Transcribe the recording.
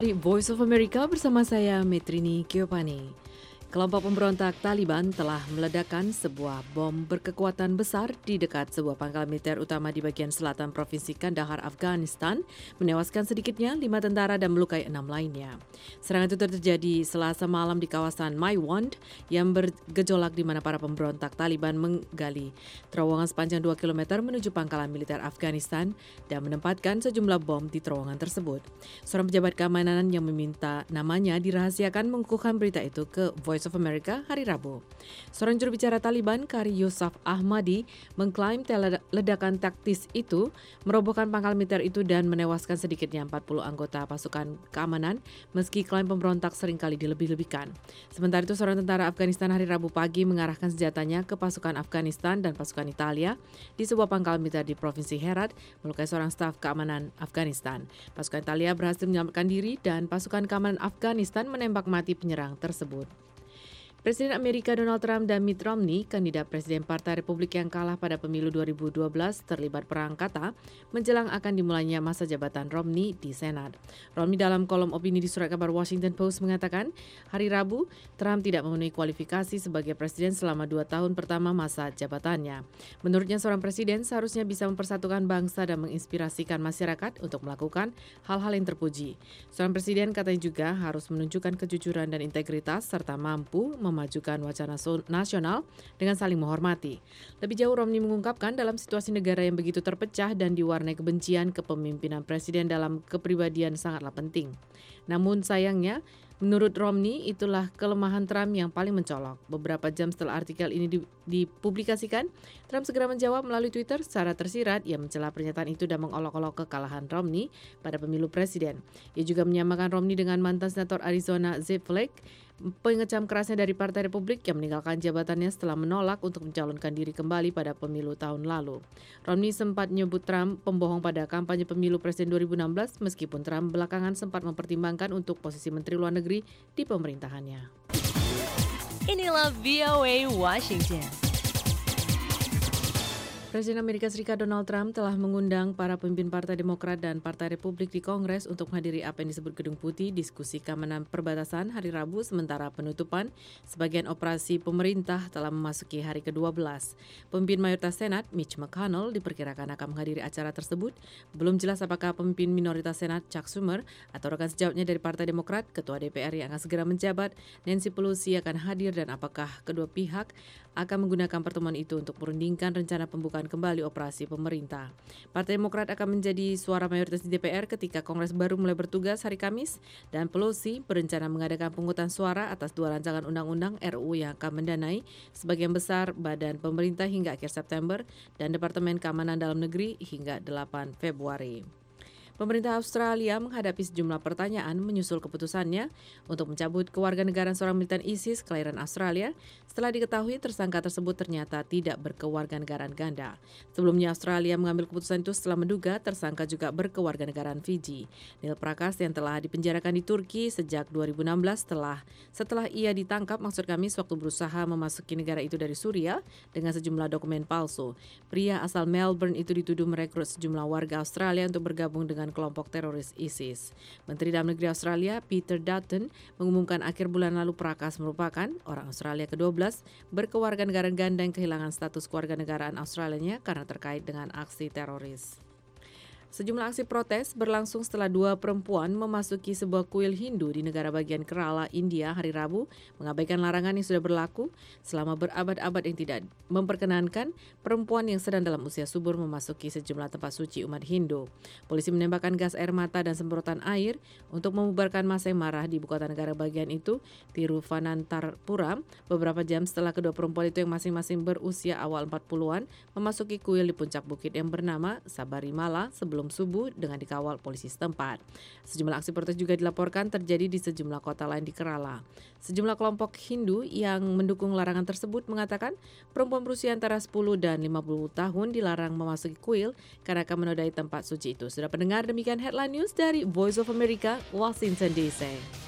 Di Voice of America bersama saya Metrini Kiopani. Kelompok pemberontak Taliban telah meledakkan sebuah bom berkekuatan besar di dekat sebuah pangkalan militer utama di bagian selatan Provinsi Kandahar, Afghanistan, menewaskan sedikitnya 5 tentara dan melukai 6 lainnya. Serangan itu terjadi Selasa malam di kawasan Maiwand yang bergejolak di mana para pemberontak Taliban menggali terowongan sepanjang 2 km menuju pangkalan militer Afghanistan dan menempatkan sejumlah bom di terowongan tersebut. Seorang pejabat keamanan yang meminta namanya dirahasiakan mengukuhkan berita itu ke Voice of America hari Rabu. Seorang juru bicara Taliban, Qari Yusuf Ahmadi, mengklaim ledakan taktis itu merobohkan pangkalan militer itu dan menewaskan sedikitnya 40 anggota pasukan keamanan, meski klaim pemberontak seringkali dilebih-lebihkan. Sementara itu, seorang tentara Afghanistan hari Rabu pagi mengarahkan senjatanya ke pasukan Afghanistan dan pasukan Italia di sebuah pangkalan militer di Provinsi Herat, melukai seorang staf keamanan Afghanistan. Pasukan Italia berhasil menyelamatkan diri dan pasukan keamanan Afghanistan menembak mati penyerang tersebut. Presiden Amerika Donald Trump dan Mitt Romney, kandidat Presiden Partai Republik yang kalah pada pemilu 2012, terlibat perang kata menjelang akan dimulainya masa jabatan Romney di Senat. Romney dalam kolom opini di surat kabar Washington Post mengatakan, hari Rabu, Trump tidak memenuhi kualifikasi sebagai presiden selama 2 tahun pertama masa jabatannya. Menurutnya, seorang presiden seharusnya bisa mempersatukan bangsa dan menginspirasikan masyarakat untuk melakukan hal-hal yang terpuji. Seorang presiden katanya juga harus menunjukkan kejujuran dan integritas serta mampu memajukan wacana nasional dengan saling menghormati. Lebih jauh, Romney mengungkapkan dalam situasi negara yang begitu terpecah dan diwarnai kebencian, kepemimpinan presiden dalam kepribadian sangatlah penting. Namun sayangnya, menurut Romney, itulah kelemahan Trump yang paling mencolok. Beberapa jam setelah artikel ini dipublikasikan, Trump segera menjawab melalui Twitter secara tersirat. Ia mencela pernyataan itu dan mengolok-olok kekalahan Romney pada pemilu presiden. Ia juga menyamakan Romney dengan mantan senator Arizona Zeb Flake, pengecam kerasnya dari Partai Republik yang meninggalkan jabatannya setelah menolak untuk mencalonkan diri kembali pada pemilu tahun lalu. Romney sempat menyebut Trump pembohong pada kampanye pemilu presiden 2016, meskipun Trump belakangan sempat mempertimbangkan untuk posisi Menteri Luar Negeri di pemerintahannya. Inilah VOA Washington. Presiden Amerika Serikat Donald Trump telah mengundang para pemimpin Partai Demokrat dan Partai Republik di Kongres untuk menghadiri apa yang disebut Gedung Putih, diskusi keamanan perbatasan hari Rabu, sementara penutupan sebagian operasi pemerintah telah memasuki hari ke-12. Pemimpin mayoritas Senat, Mitch McConnell, diperkirakan akan menghadiri acara tersebut. Belum jelas apakah pemimpin minoritas Senat, Chuck Schumer, atau rekan sejawatnya dari Partai Demokrat, Ketua DPR yang akan segera menjabat, Nancy Pelosi, akan hadir dan apakah kedua pihak akan menggunakan pertemuan itu untuk merundingkan rencana pembukaan kembali operasi pemerintah. Partai Demokrat akan menjadi suara mayoritas di DPR ketika Kongres baru mulai bertugas hari Kamis, dan Pelosi berencana mengadakan pemungutan suara atas 2 rancangan undang-undang RUU yang akan mendanai sebagian besar badan pemerintah hingga akhir September dan Departemen Keamanan Dalam Negeri hingga 8 Februari. Pemerintah Australia menghadapi sejumlah pertanyaan menyusul keputusannya untuk mencabut kewarganegaraan seorang militan ISIS kelahiran Australia setelah diketahui tersangka tersebut ternyata tidak berkewarganegaraan ganda. Sebelumnya, Australia mengambil keputusan itu setelah menduga tersangka juga berkewarganegaraan Fiji. Neil Prakas yang telah dipenjarakan di Turki sejak 2016 setelah ia ditangkap waktu berusaha memasuki negara itu dari Suriah dengan sejumlah dokumen palsu. Pria asal Melbourne itu dituduh merekrut sejumlah warga Australia untuk bergabung dengan kelompok teroris ISIS. Menteri Dalam Negeri Australia, Peter Dutton, mengumumkan akhir bulan lalu Prakas merupakan orang Australia ke-12 berkewarganegaraan ganda yang kehilangan status kewarganegaraan Australianya karena terkait dengan aksi teroris. Sejumlah aksi protes berlangsung setelah 2 perempuan memasuki sebuah kuil Hindu di negara bagian Kerala, India hari Rabu, mengabaikan larangan yang sudah berlaku selama berabad-abad yang tidak memperkenankan perempuan yang sedang dalam usia subur memasuki sejumlah tempat suci umat Hindu. Polisi menembakkan gas air mata dan semprotan air untuk membubarkan massa yang marah di ibu kota negara bagian itu, Tiruvananthapuram, beberapa jam setelah kedua perempuan itu yang masing-masing berusia awal 40-an memasuki kuil di puncak bukit yang bernama Sabarimala sebelum subuh dengan dikawal polisi setempat. Sejumlah aksi protes juga dilaporkan terjadi di sejumlah kota lain di Kerala. Sejumlah kelompok Hindu yang mendukung larangan tersebut mengatakan perempuan berusia antara 10 dan 50 tahun dilarang memasuki kuil karena akan menodai tempat suci itu. Sudah pendengar, demikian headline news dari Voice of America, Washington DC.